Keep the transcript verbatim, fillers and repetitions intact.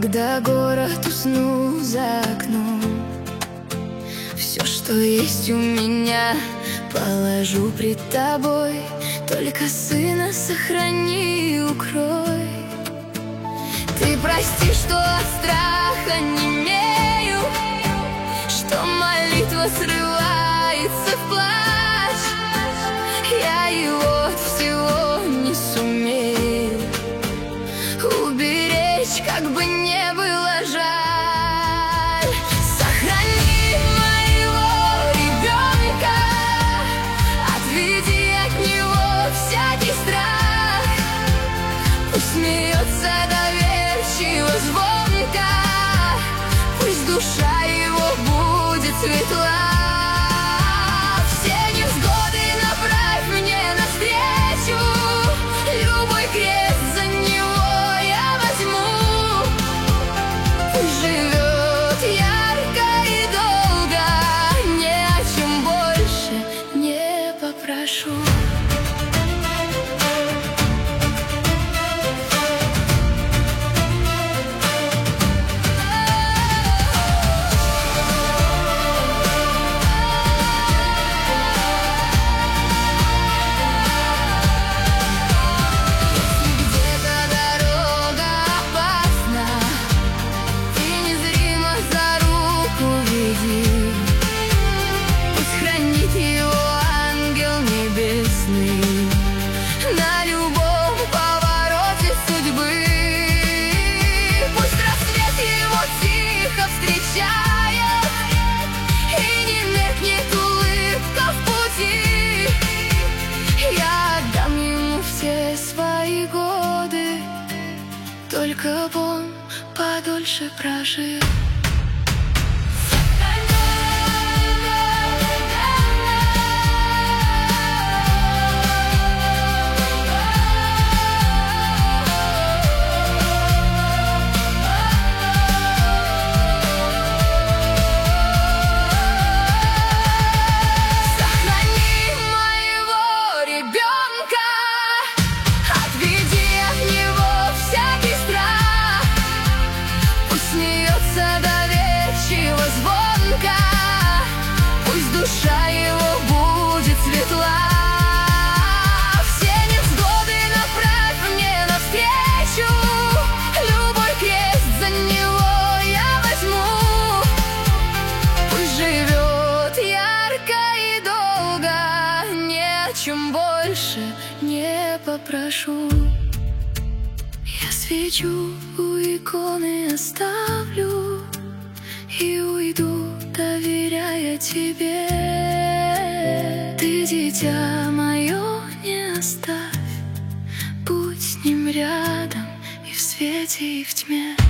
когда город уснул за окном. Все, что есть у меня, положу пред тобой. Только сына сохрани и укрой. Ты прости, что от страха немею, что молитва срывается в плач. Я его от всего не сумею уберечь, как бы не было жаль. Сохрани моего ребенка, отведи от него всякий страх. Пусть смеется доверчиво, звонко, пусть душа его будет светла. Все невзгоды направь мне навстречу, любой крест за него я возьму. Пусть живет ярко и долго, ни о чем больше не попрошу. На любом повороте судьбы пусть рассвет его тихо встречает, и не меркнет улыбка в пути. Я отдам ему все свои годы, только б он подольше прожил. Доверчиво, звонко, пусть душа его будет светла. Все невзгоды направь мне навстречу, любой крест за него я возьму. Пусть живет ярко и долго, ни о чем больше не попрошу. Я свечу у иконы оставлю и уйду, доверяя тебе. Ты, дитя мое, не оставь, будь с ним рядом и в свете, и в тьме.